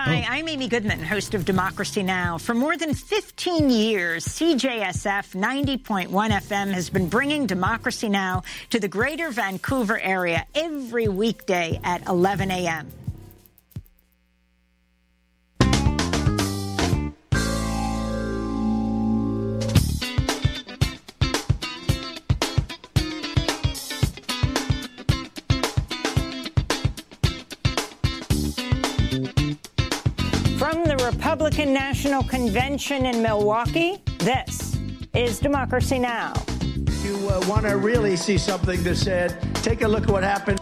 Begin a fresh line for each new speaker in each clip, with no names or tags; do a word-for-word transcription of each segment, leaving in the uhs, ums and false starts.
Hi, I'm Amy Goodman, host of Democracy Now! For more than fifteen years, C J S F ninety point one F M has been bringing Democracy Now! To the greater Vancouver area every weekday at eleven a m From the Republican National Convention in Milwaukee, this is Democracy Now!
If you uh, want to really see something that's said, take a look at what happened.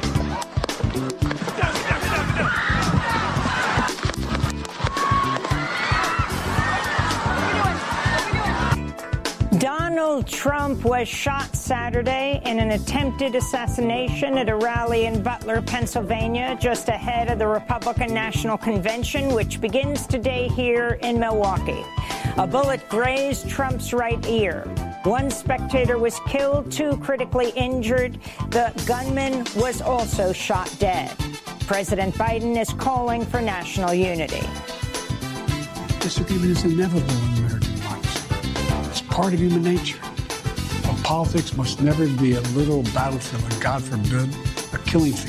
Donald Trump was shot Saturday in an attempted assassination at a rally in Butler, Pennsylvania, just ahead of the Republican National Convention, which begins today here in Milwaukee. A bullet grazed Trump's right ear. One spectator was killed, two critically injured. The gunman was also shot dead. President Biden is calling for national unity.
Disagreement is inevitable in American democracy. It's part of human nature. But politics must never be a little battlefield, and God forbid, a killing field.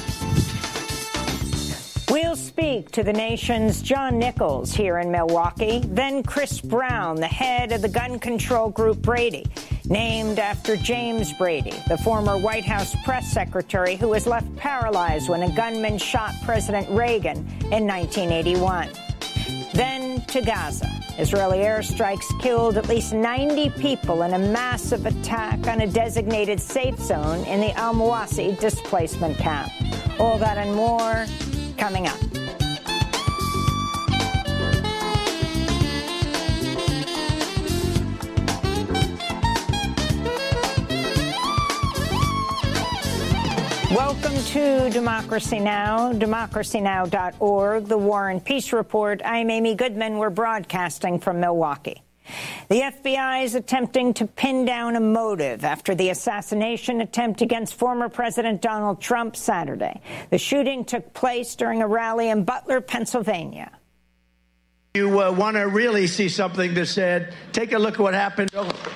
We'll speak to the nation's John Nichols here in Milwaukee, then Chris Brown, the head of the gun control group Brady, named after James Brady, the former White House press secretary who was left paralyzed when a gunman shot President Reagan in nineteen eighty-one. Then to Gaza. Israeli airstrikes killed at least ninety people in a massive attack on a designated safe zone in the Al-Mawasi displacement camp. All that and more coming up. Welcome to Democracy Now!, democracy now dot org, the War and Peace Report. I'm Amy Goodman. We're broadcasting from Milwaukee. The F B I is attempting to pin down a motive after the assassination attempt against former President Donald Trump Saturday. The shooting took place during a rally in Butler, Pennsylvania.
If you uh, want to really see something that's said, take a look at what happened.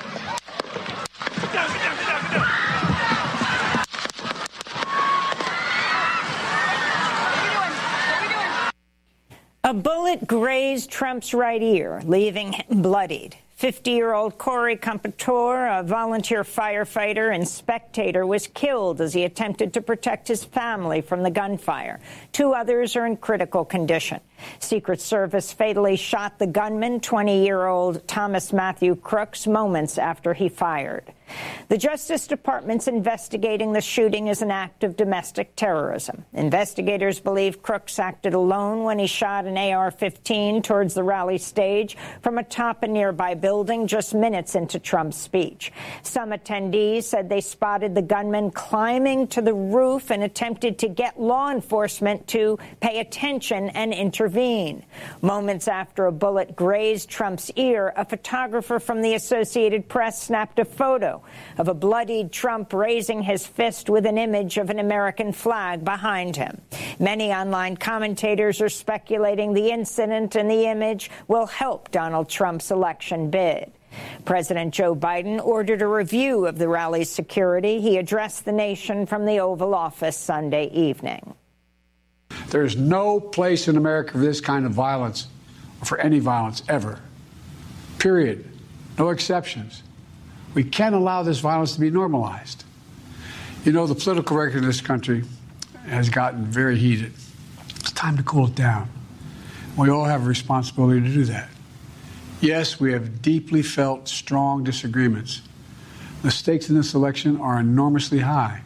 A bullet grazed Trump's right ear, leaving him bloodied. fifty-year-old Corey Compatore, a volunteer firefighter and spectator, was killed as he attempted to protect his family from the gunfire. Two others are in critical condition. Secret Service fatally shot the gunman, twenty-year-old Thomas Matthew Crooks, moments after he fired. The Justice Department's investigating the shooting as an act of domestic terrorism. Investigators believe Crooks acted alone when he shot an A R fifteen towards the rally stage from atop a nearby building just minutes into Trump's speech. Some attendees said they spotted the gunman climbing to the roof and attempted to get law enforcement to pay attention and intervene. Moments after a bullet grazed Trump's ear, a photographer from the Associated Press snapped a photo of a bloodied Trump raising his fist with an image of an American flag behind him. Many online commentators are speculating the incident and the image will help Donald Trump's election bid. President Joe Biden ordered a review of the rally's security. He addressed the nation from the Oval Office Sunday evening.
There is no place in America for this kind of violence, or for any violence ever. Period. No exceptions. We can't allow this violence to be normalized. You know, the political record in this country has gotten very heated. It's time to cool it down. We all have a responsibility to do that. Yes, we have deeply felt strong disagreements. The stakes in this election are enormously high.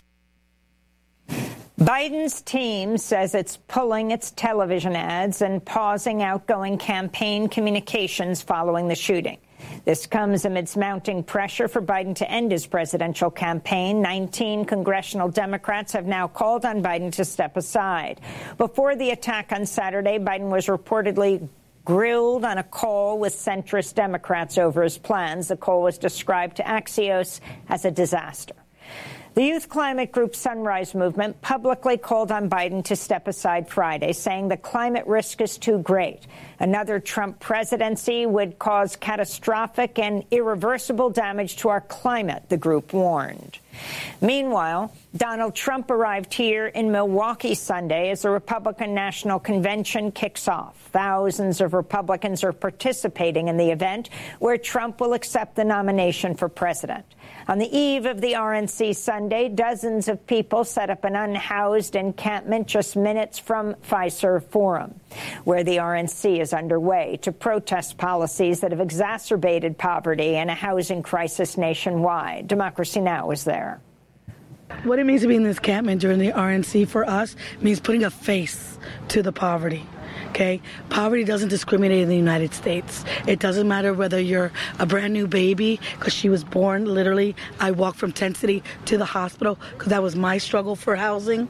Biden's team says it's pulling its television ads and pausing outgoing campaign communications following the shooting. This comes amidst mounting pressure for Biden to end his presidential campaign. nineteen congressional Democrats have now called on Biden to step aside. Before the attack on Saturday, Biden was reportedly grilled on a call with centrist Democrats over his plans. The call was described to Axios as a disaster. The youth climate group Sunrise Movement publicly called on Biden to step aside Friday, saying the climate risk is too great. Another Trump presidency would cause catastrophic and irreversible damage to our climate, the group warned. Meanwhile, Donald Trump arrived here in Milwaukee Sunday as the Republican National Convention kicks off. Thousands of Republicans are participating in the event where Trump will accept the nomination for president. On the eve of the R N C Sunday, dozens of people set up an unhoused encampment just minutes from Fiserv Forum, where the R N C is underway to protest policies that have exacerbated poverty and a housing crisis nationwide. Democracy Now! is there.
What it means to be in this encampment during the R N C for us means putting a face to the poverty. Okay, poverty doesn't discriminate in the United States. It doesn't matter whether you're a brand new baby, because she was born literally. I walked from Tent City to the hospital because that was my struggle for housing.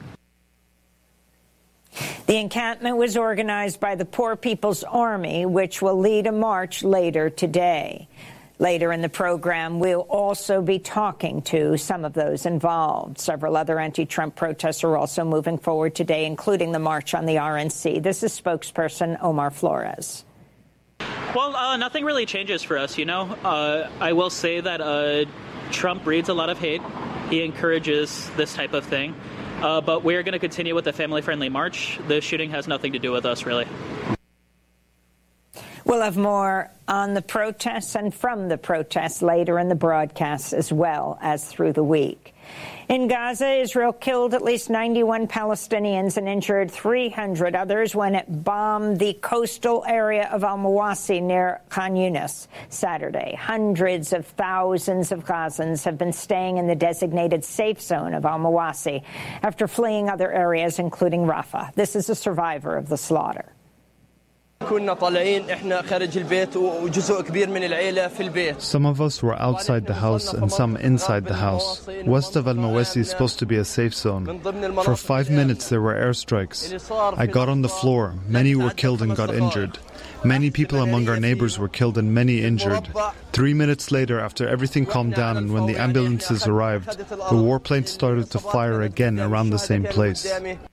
The encampment was organized by the Poor People's Army, which will lead a march later today. Later in the program, we'll also be talking to some of those involved. Several other anti-Trump protests are also moving forward today, including the march on the R N C. This is spokesperson Omar Flores.
Well, uh, nothing really changes for us, you know. Uh, I will say that uh, Trump breeds a lot of hate. He encourages this type of thing. Uh, but we're going to continue with the family-friendly march. The shooting has nothing to do with us, really.
We'll have more on the protests and from the protests later in the broadcast, as well as through the week. In Gaza, Israel killed at least ninety-one Palestinians and injured three hundred others when it bombed the coastal area of Al-Mawasi near Khan Yunis Saturday. Hundreds of thousands of Gazans have been staying in the designated safe zone of Al-Mawasi after fleeing other areas, including Rafah. This is a survivor of the slaughter.
Some of us were outside the house and some inside the house. West of Al-Mawasi is supposed to be a safe zone. For five minutes there were airstrikes. I got on the floor. Many were killed and got injured. Many people among our neighbors were killed and many injured. Three minutes later, after everything calmed down and when the ambulances arrived, the warplanes started to fire again around the same place.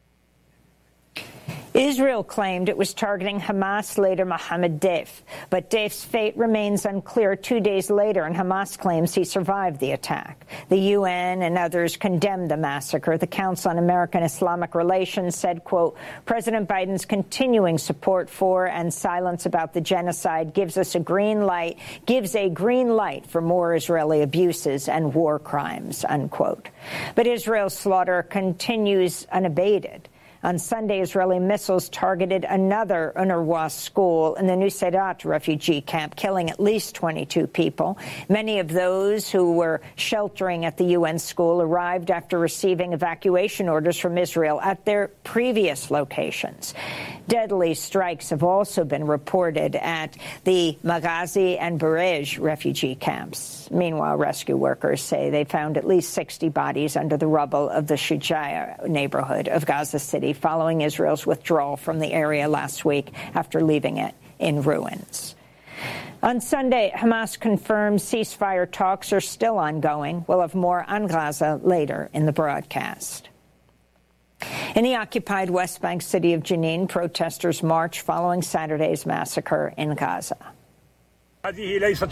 Israel claimed it was targeting Hamas leader Mohammed Deif, but Deif's fate remains unclear two days later, and Hamas claims he survived the attack. The U N and others condemned the massacre. The Council on American-Islamic Relations said, quote, President Biden's continuing support for and silence about the genocide gives us a green light, gives a green light for more Israeli abuses and war crimes, unquote. But Israel's slaughter continues unabated. On Sunday, Israeli missiles targeted another UNRWA school in the Nuseirat refugee camp, killing at least twenty-two people. Many of those who were sheltering at the U N school arrived after receiving evacuation orders from Israel at their previous locations. Deadly strikes have also been reported at the Maghazi and Barej refugee camps. Meanwhile, rescue workers say they found at least sixty bodies under the rubble of the Shujaa neighborhood of Gaza City, following Israel's withdrawal from the area last week after leaving it in ruins. On Sunday, Hamas confirmed ceasefire talks are still ongoing. We'll have more on Gaza later in the broadcast. In the occupied West Bank city of Jenin, protesters marched following Saturday's massacre in Gaza.
This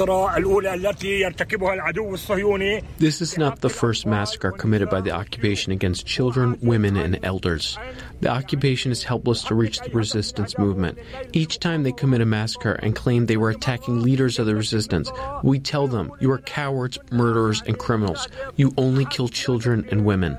is not the first massacre committed by the occupation against children, women, and elders. The occupation is helpless to reach the resistance movement. Each time they commit a massacre and claim they were attacking leaders of the resistance, we tell them, you are cowards, murderers, and criminals. You only kill children and women.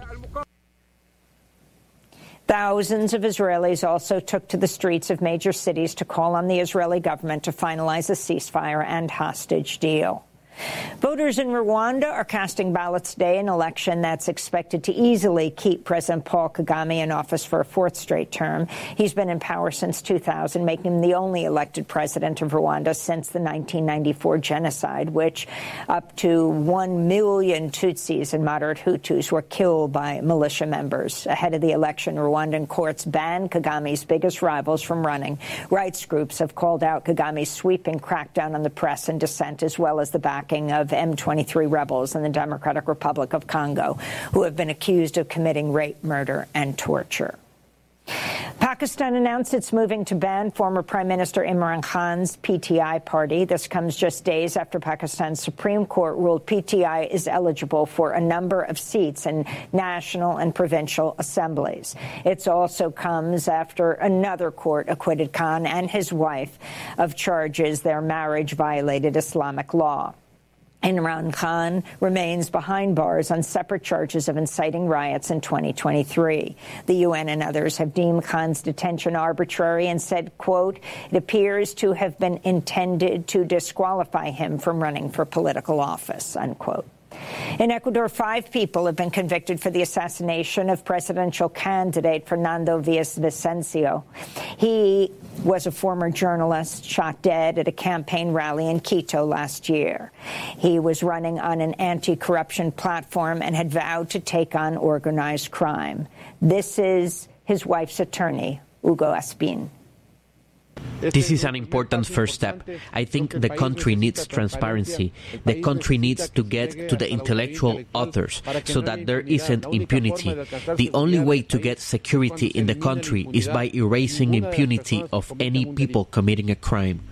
Thousands of Israelis also took to the streets of major cities to call on the Israeli government to finalize a ceasefire and hostage deal. Voters in Rwanda are casting ballots today, an election that's expected to easily keep President Paul Kagame in office for a fourth straight term. He's been in power since two thousand, making him the only elected president of Rwanda since the nineteen ninety-four genocide, which up to one million Tutsis and moderate Hutus were killed by militia members. Ahead of the election, Rwandan courts banned Kagame's biggest rivals from running. Rights groups have called out Kagame's sweeping crackdown on the press and dissent, as well as the back backing of M twenty-three rebels in the Democratic Republic of Congo, who have been accused of committing rape, murder, and torture. Pakistan announced it's moving to ban former Prime Minister Imran Khan's P T I party. This comes just days after Pakistan's Supreme Court ruled P T I is eligible for a number of seats in national and provincial assemblies. It also comes after another court acquitted Khan and his wife of charges their marriage violated Islamic law. Imran Khan remains behind bars on separate charges of inciting riots in twenty twenty-three. The U N and others have deemed Khan's detention arbitrary and said, quote, it appears to have been intended to disqualify him from running for political office, unquote. In Ecuador, five people have been convicted for the assassination of presidential candidate Fernando Villavicencio. He was a former journalist shot dead at a campaign rally in Quito last year. He was running on an anti-corruption platform and had vowed to take on organized crime. This is his wife's attorney, Hugo Espin.
This is an important first step. I think the country needs transparency. The country needs to get to the intellectual authors so that there isn't impunity. The only way to get security in the country is by erasing impunity of any people committing a crime.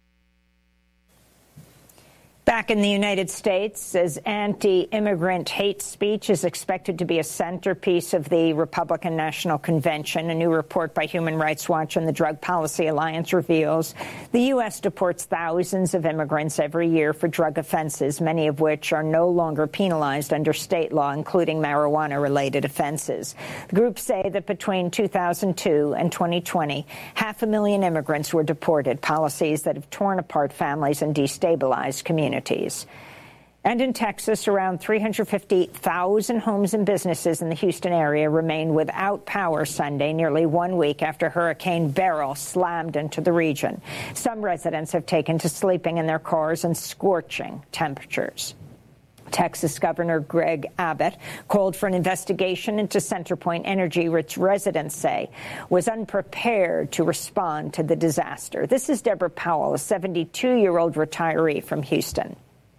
Back in the United States, as anti-immigrant hate speech is expected to be a centerpiece of the Republican National Convention, a new report by Human Rights Watch and the Drug Policy Alliance reveals the U S deports thousands of immigrants every year for drug offenses, many of which are no longer penalized under state law, including marijuana-related offenses. The groups say that between two thousand two and twenty twenty, half a million immigrants were deported, policies that have torn apart families and destabilized communities. And in Texas, around three hundred fifty thousand homes and businesses in the Houston area remain without power Sunday, nearly one week after Hurricane Beryl slammed into the region. Some residents have taken to sleeping in their cars in scorching temperatures. Texas Governor Greg Abbott called for an investigation into Centerpoint Energy, which residents say was unprepared to respond to the disaster. This is Deborah Powell, a seventy-two-year-old retiree from Houston.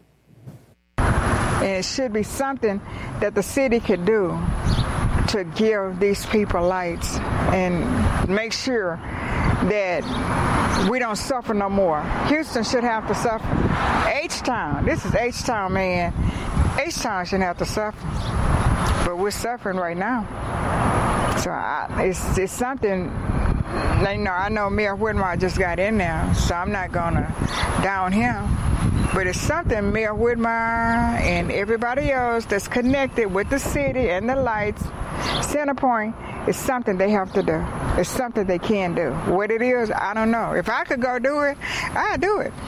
And it should be something that the city could do to give these people lights and make sure that we don't suffer no more. Houston should have to suffer. H-Town, this is H-Town, man. H-Town shouldn't have to suffer, but we're suffering right now. So I, it's, it's something, you know, I know Mayor Whitmire just got in there, so I'm not going to down him. But it's something Mayor Whitmire and everybody else that's connected with the city and the lights, Centerpoint, it's something they have to do. It's something they can do. What it is, I don't know. If I could go do it, I'd do it.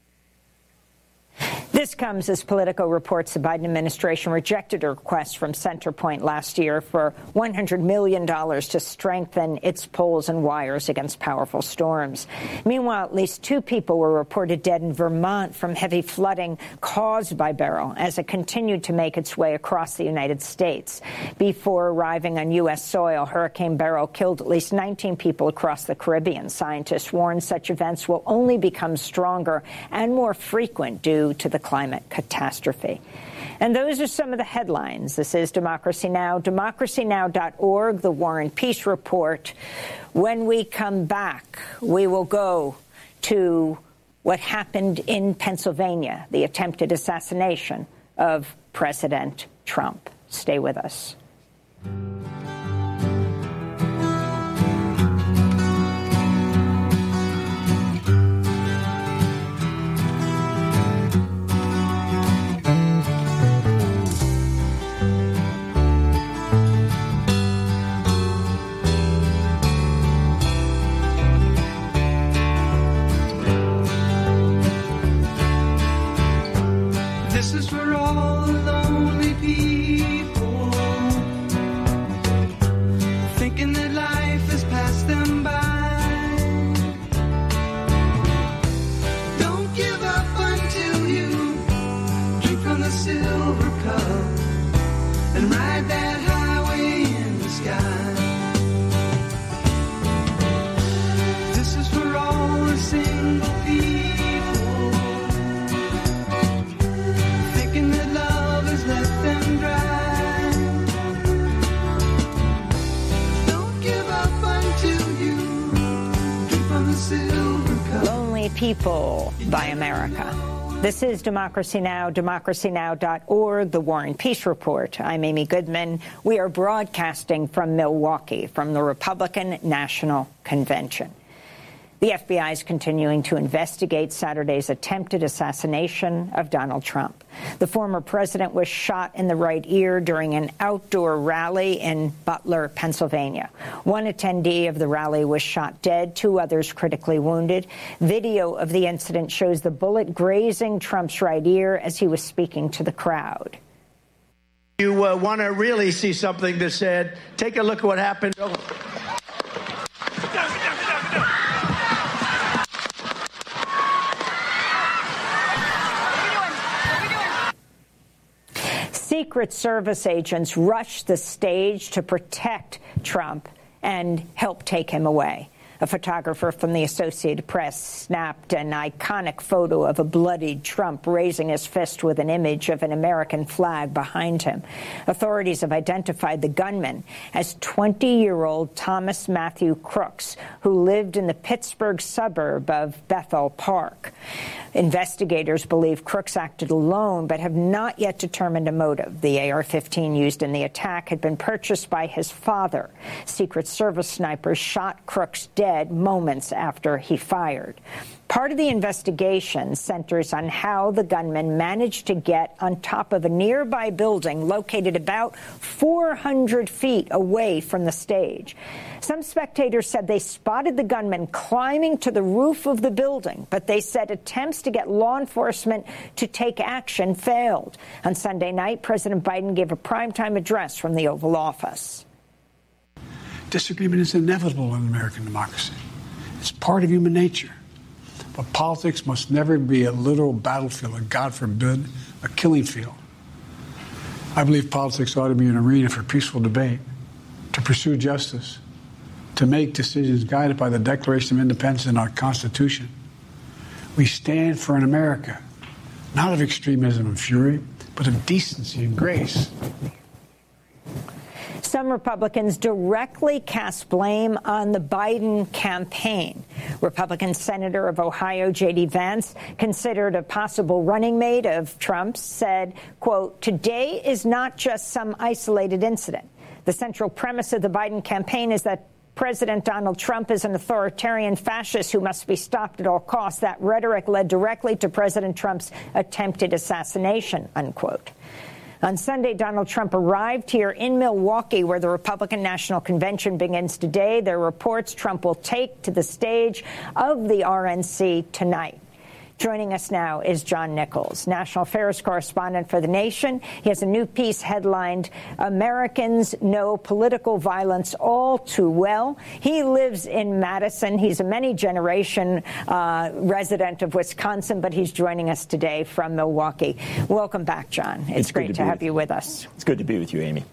This comes as Politico reports the Biden administration rejected a request from Centerpoint last year for one hundred million dollars to strengthen its poles and wires against powerful storms. Meanwhile, at least two people were reported dead in Vermont from heavy flooding caused by Beryl as it continued to make its way across the United States. Before arriving on U S soil, Hurricane Beryl killed at least nineteen people across the Caribbean. Scientists warn such events will only become stronger and more frequent due to the climate catastrophe. And those are some of the headlines. This is Democracy Now!, democracy now dot org, the War and Peace Report. When we come back, we will go to what happened in Pennsylvania, the attempted assassination of President Trump. Stay with us.
This is for all the lonely people
Lonely People by America. This is Democracy Now!, democracy now dot org, The War and Peace Report. I'm Amy Goodman. We are broadcasting from Milwaukee, from the Republican National Convention. The F B I is continuing to investigate Saturday's attempted assassination of Donald Trump. The former president was shot in the right ear during an outdoor rally in Butler, Pennsylvania. One attendee of the rally was shot dead, two others critically wounded. Video of the incident shows the bullet grazing Trump's right ear as he was speaking to the crowd.
You uh, want to really see something that said, take a look at what happened.
Secret Service agents rushed the stage to protect Trump and help take him away. A photographer from the Associated Press snapped an iconic photo of a bloodied Trump raising his fist with an image of an American flag behind him. Authorities have identified the gunman as twenty-year-old Thomas Matthew Crooks, who lived in the Pittsburgh suburb of Bethel Park. Investigators believe Crooks acted alone, but have not yet determined a motive. The A R fifteen used in the attack had been purchased by his father. Secret Service snipers shot Crooks dead moments after he fired. Part of the investigation centers on how the gunman managed to get on top of a nearby building located about four hundred feet away from the stage. Some spectators said they spotted the gunman climbing to the roof of the building, but they said attempts to get law enforcement to take action failed. On Sunday night, President Biden gave a primetime address from the Oval Office.
Disagreement is inevitable in American democracy. It's part of human nature. But politics must never be a literal battlefield, and God forbid, a killing field. I believe politics ought to be an arena for peaceful debate, to pursue justice, to make decisions guided by the Declaration of Independence and our Constitution. We stand for an America, not of extremism and fury, but of decency and grace.
Some Republicans directly cast blame on the Biden campaign. Republican Senator of Ohio, J D Vance, considered a possible running mate of Trump's, said, quote, "Today is not just some isolated incident. The central premise of the Biden campaign is that President Donald Trump is an authoritarian fascist who must be stopped at all costs. That rhetoric led directly to President Trump's attempted assassination," unquote. On Sunday, Donald Trump arrived here in Milwaukee, where the Republican National Convention begins today. There are reports Trump will take to the stage of the R N C tonight. Joining us now is John Nichols, national affairs correspondent for The Nation. He has a new piece headlined, "Americans Know Political Violence All Too Well." He lives in Madison. He's a many-generation uh, resident of Wisconsin, but he's joining us today from Milwaukee. Welcome back, John. It's, it's great to, to have you with us.
It's good to be with you, Amy.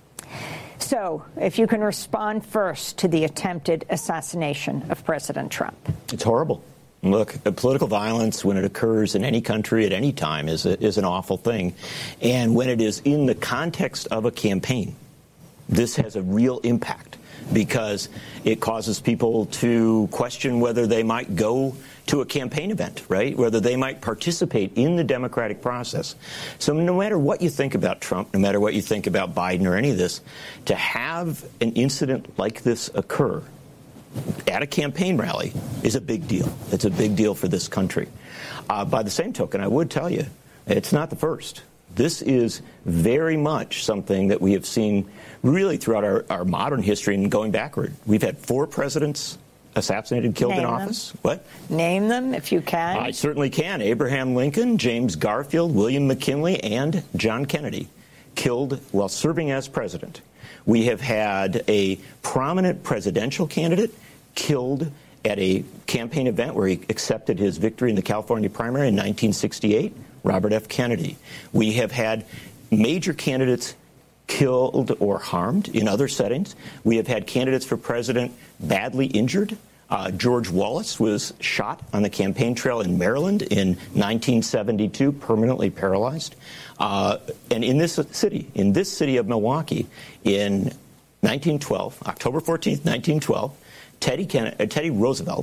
So, if you can respond first to the attempted assassination of President Trump.
It's horrible. Look, political violence, when it occurs in any country at any time, is a, is an awful thing. And when it is in the context of a campaign, this has a real impact because it causes people to question whether they might go to a campaign event, right? Whether they might participate in the democratic process. So no matter what you think about Trump, no matter what you think about Biden or any of this, to have an incident like this occur at a campaign rally is a big deal. It's a big deal for this country. Uh, by the same token, I would tell you, it's not the first. This is very much something that we have seen really throughout our, our modern history and going backward. We've had four presidents assassinated, killed
Name
in
them.
office. What?
Name them if you can.
I certainly can. Abraham Lincoln, James Garfield, William McKinley, and John Kennedy killed while serving as president. We have had a prominent presidential candidate killed at a campaign event where he accepted his victory in the California primary in nineteen sixty-eight, Robert F. Kennedy. We have had major candidates killed or harmed in other settings. We have had candidates for president badly injured. Uh, George Wallace was shot on the campaign trail in Maryland in nineteen seventy-two, permanently paralyzed. Uh, and in this city, in this city of Milwaukee, in nineteen twelve, October fourteenth, nineteen twelve, Teddy, Ken- uh, Teddy Roosevelt,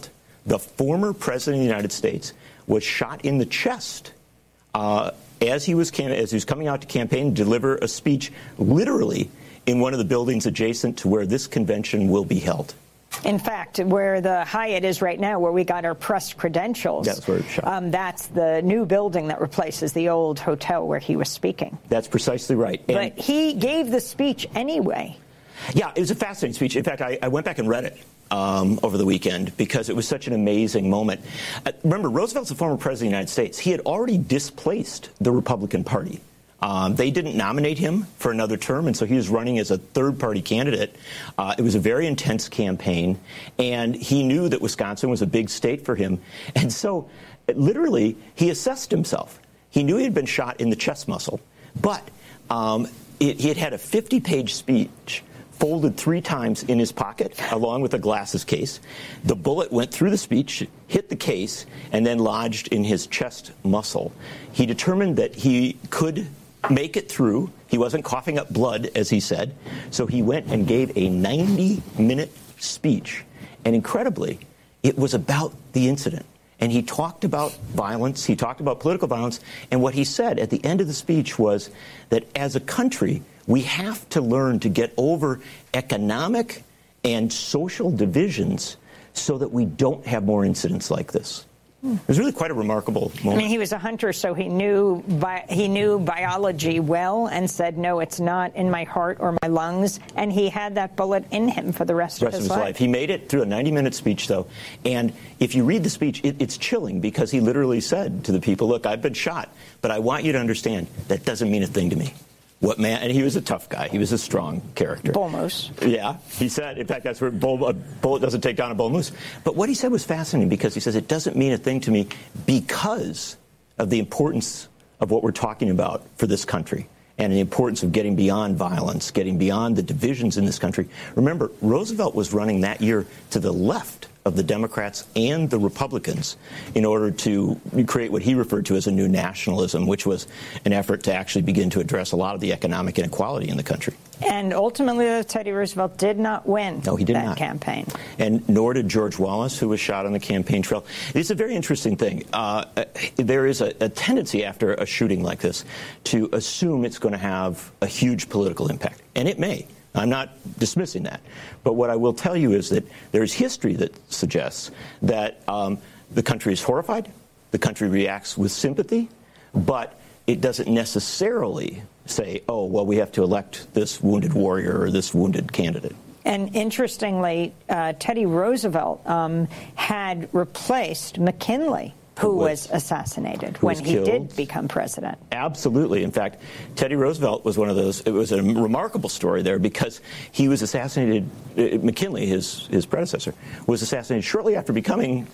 The former president of the United States was shot in the chest uh, as he was cam- as he was coming out to campaign and deliver a speech, literally in one of the buildings adjacent to where this convention will be held.
In fact, where the Hyatt is right now, where we got our press credentials,
that's where it's shot.
Um, that's the new building that replaces the old hotel where he was speaking.
That's precisely right.
And but he gave the speech anyway.
Yeah, it was a fascinating speech. In fact, I, I went back and read it um, over the weekend because it was such an amazing moment. Uh, remember, Roosevelt's the former president of the United States. He had already displaced the Republican Party. Um, they didn't nominate him for another term, and so he was running as a third-party candidate. Uh, it was a very intense campaign, and he knew that Wisconsin was a big state for him. And so, literally, he assessed himself. He knew he had been shot in the chest muscle, but um, it, he had had a fifty-page speech folded three times in his pocket, along with a glasses case. The bullet went through the speech, hit the case, and then lodged in his chest muscle. He determined that he could make it through. He wasn't coughing up blood, as he said. So he went and gave a ninety-minute speech. And incredibly, it was about the incident. And he talked about violence. He talked about political violence. And what he said at the end of the speech was that as a country, we have to learn to get over economic and social divisions so that we don't have more incidents like this. It was really quite a remarkable moment.
I mean, he was a hunter, so he knew bi- he knew biology well and said, no, it's not in my heart or my lungs. And he had that bullet in him for the rest,
the rest
of his,
of his life. life. He made it through a ninety-minute speech, though. And if you read the speech, it, it's chilling because he literally said to the people, look, I've been shot, but I want you to understand that doesn't mean a thing to me. What man? And he was a tough guy. He was a strong character.
Bull moose.
Yeah, he said. In fact, that's where bull, a bullet doesn't take down a bull moose. But what he said was fascinating because he says it doesn't mean a thing to me because of the importance of what we're talking about for this country and the importance of getting beyond violence, getting beyond the divisions in this country. Remember, Roosevelt was running that year to the left of the Democrats and the Republicans in order to create what he referred to as a new nationalism, which was an effort to actually begin to address a lot of the economic inequality in the country.
And ultimately, Teddy Roosevelt did not win
no, he did
that
not.
campaign.
And nor did George Wallace, who was shot on the campaign trail. It's a very interesting thing. Uh, there is a, a tendency after a shooting like this to assume it's going to have a huge political impact. And it may. I'm not dismissing that. But what I will tell you is that there's history that suggests that um, the country is horrified, the country reacts with sympathy, but it doesn't necessarily say, oh, well, we have to elect this wounded warrior or this wounded candidate.
And interestingly, uh, Teddy Roosevelt um, had replaced McKinley, who was, was assassinated
who
when
was
he
killed.
did become president.
Absolutely. In fact, Teddy Roosevelt was one of those. It was a remarkable story there because he was assassinated. Uh, McKinley, his his predecessor, was assassinated shortly after becoming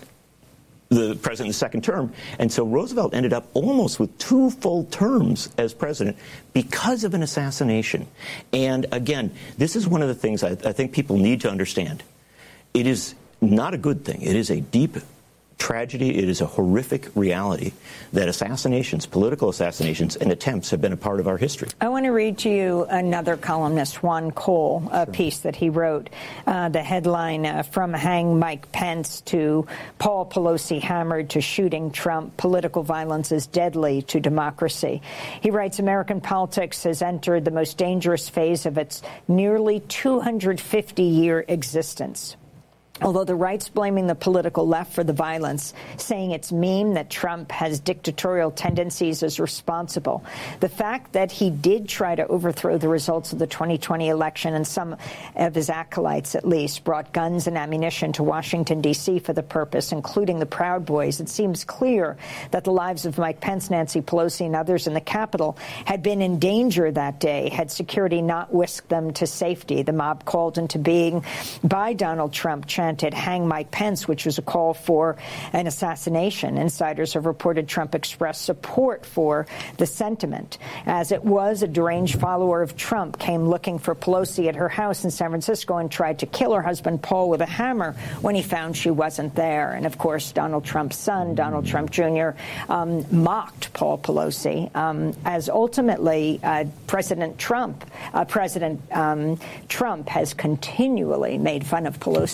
the president in the second term. And so Roosevelt ended up almost with two full terms as president because of an assassination. And again, this is one of the things I, I think people need to understand. It is not a good thing. It is a deep tragedy. It is a horrific reality that assassinations, political assassinations, and attempts have been a part of our history.
I want to read to you another columnist, Juan Cole, a sure. piece that he wrote. Uh, the headline, uh, From Hang Mike Pence to Paul Pelosi Hammered to Shooting Trump, Political Violence is Deadly to Democracy. He writes, American politics has entered the most dangerous phase of its nearly two hundred fifty year existence. Although the right's blaming the political left for the violence, saying it's mean that Trump has dictatorial tendencies is responsible. The fact that he did try to overthrow the results of the twenty twenty election, and some of his acolytes at least brought guns and ammunition to Washington, D C for the purpose, including the Proud Boys, it seems clear that the lives of Mike Pence, Nancy Pelosi, and others in the Capitol had been in danger that day had security not whisked them to safety. The mob called into being by Donald Trump chanted, Hang Mike Pence, which was a call for an assassination. Insiders have reported Trump expressed support for the sentiment. As it was, a deranged follower of Trump came looking for Pelosi at her house in San Francisco and tried to kill her husband, Paul, with a hammer when he found she wasn't there. And, of course, Donald Trump's son, Donald Trump Junior, um, mocked Paul Pelosi um, as ultimately uh, President Trump, uh, President um, Trump has continually made fun of Pelosi around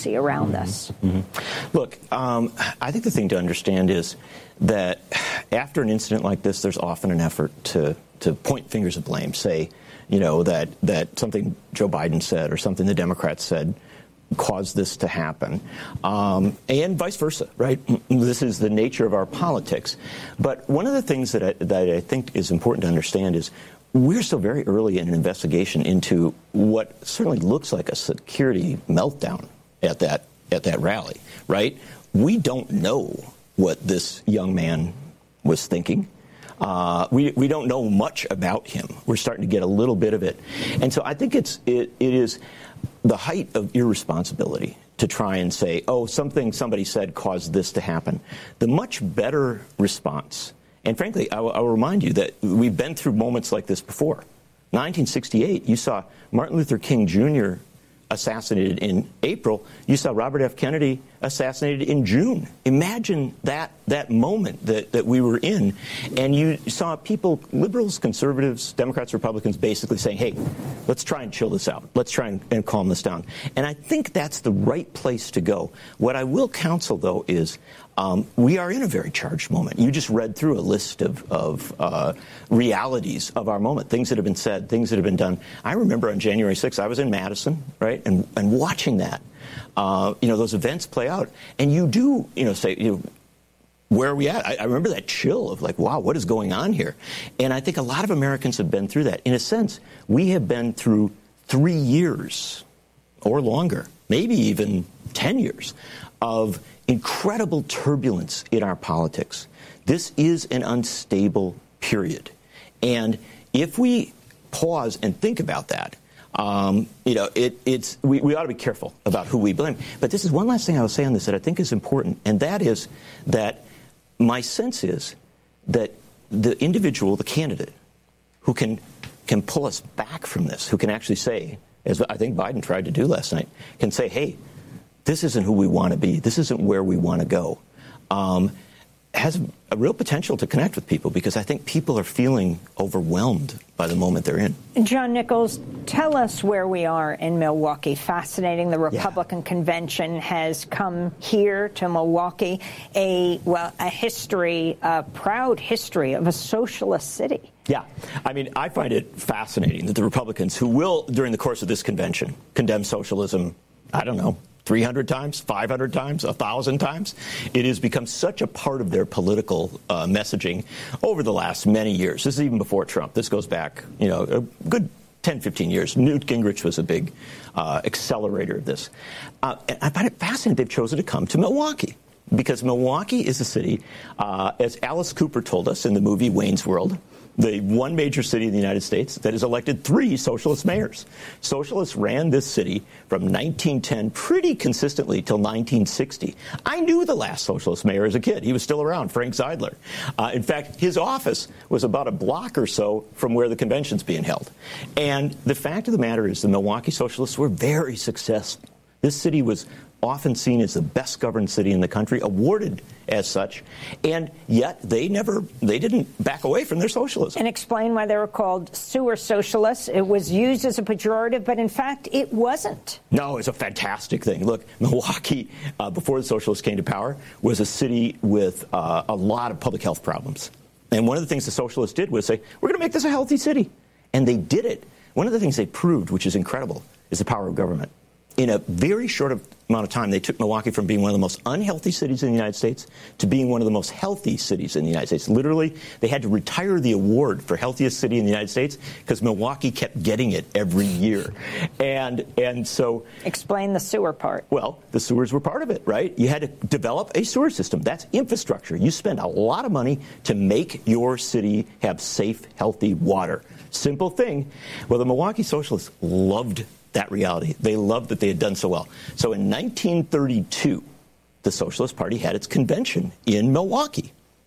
on this?
Mm-hmm. Look, um, I think the thing to understand is that after an incident like this, there's often an effort to, to point fingers of blame, say, you know, that, that something Joe Biden said or something the Democrats said caused this to happen, um, and vice versa, right? This is the nature of our politics. But one of the things that I, that I think is important to understand is we're still very early in an investigation into what certainly looks like a security meltdown at that at that rally, right? We don't know what this young man was thinking. Uh, we we don't know much about him. We're starting to get a little bit of it, and so I think it's it, it is the height of irresponsibility to try and say, oh, something somebody said caused this to happen. The much better response, and frankly, I will, I will remind you that we've been through moments like this before. nineteen sixty-eight, you saw Martin Luther King Junior assassinated in April. You saw Robert F. Kennedy assassinated in June. Imagine that that moment that, that we were in, and you saw people, liberals, conservatives, Democrats, Republicans, basically saying, hey, let's try and chill this out. Let's try and, and calm this down. And I think that's the right place to go. What I will counsel, though, is Um, we are in a very charged moment. You just read through a list of, of uh, realities of our moment, things that have been said, things that have been done. I remember on January sixth, I was in Madison, right, and, and watching that, uh, you know, those events play out. And you do, you know, say, you know, where are we at? I, I remember that chill of like, wow, what is going on here? And I think a lot of Americans have been through that. In a sense, we have been through three years or longer, maybe even ten years of incredible turbulence in our politics. This is an unstable period. And if we pause and think about that, um, you know, it, it's we, we ought to be careful about who we blame. But this is one last thing I will say on this that I think is important, and that is that my sense is that the individual, the candidate, who can can pull us back from this, who can actually say, as I think Biden tried to do last night, can say, hey, this isn't who we want to be. This isn't where we want to go. Um, has a real potential to connect with people because I think people are feeling overwhelmed by the moment they're in.
John Nichols, tell us where we are in Milwaukee. Fascinating. The Republican yeah. convention has come here to Milwaukee, a, well, a history, a proud history of a socialist city.
Yeah. I mean, I find it fascinating that the Republicans, who will, during the course of this convention, condemn socialism, I don't know, three hundred times, five hundred times, one thousand times. It has become such a part of their political uh, messaging over the last many years. This is even before Trump. This goes back, you know, a good ten, fifteen years. Newt Gingrich was a big uh, accelerator of this. Uh, and I find it fascinating they've chosen to come to Milwaukee because Milwaukee is a city, uh, as Alice Cooper told us in the movie Wayne's World, the one major city in the United States that has elected three socialist mayors. Socialists ran this city from nineteen ten pretty consistently till nineteen sixty. I knew the last socialist mayor as a kid. He was still around, Frank Zeidler. Uh, in fact, his office was about a block or so from where the convention's being held. And the fact of the matter is the Milwaukee socialists were very successful. This city was often seen as the best governed city in the country, awarded as such, and yet they never, they didn't back away from their socialism.
And explain why they were called sewer socialists. It was used as a pejorative, but in fact, it wasn't.
No, it's a fantastic thing. Look, Milwaukee, uh, before the socialists came to power, was a city with uh, a lot of public health problems. And one of the things the socialists did was say, we're going to make this a healthy city. And they did it. One of the things they proved, which is incredible, is the power of government. In a very short amount of time, they took Milwaukee from being one of the most unhealthy cities in the United States to being one of the most healthy cities in the United States. Literally, they had to retire the award for healthiest city in the United States because Milwaukee kept getting it every year. And and so...
Explain the sewer part.
Well, the sewers were part of it, right? You had to develop a sewer system. That's infrastructure. You spend a lot of money to make your city have safe, healthy water. Simple thing. Well, the Milwaukee socialists loved that reality. They loved that they had done so well. So in nineteen thirty-two, the Socialist Party had its convention in Milwaukee.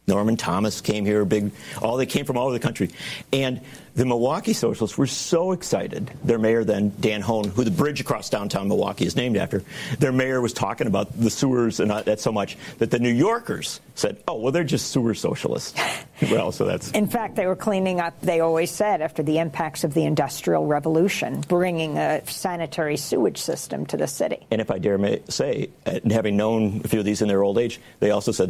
Norman Thomas came here, big, all they came from all over the country. And the Milwaukee socialists were so excited. Their mayor then, Dan Hone, who the bridge across downtown Milwaukee is named after, their mayor was talking about the sewers and that so much that the New Yorkers said, oh, well, they're just sewer socialists. Well, so that's...
In fact, they were cleaning up, they always said, after the impacts of the Industrial Revolution, bringing a sanitary sewage system to the city.
And if I dare say, having known a few of these in their old age, they also said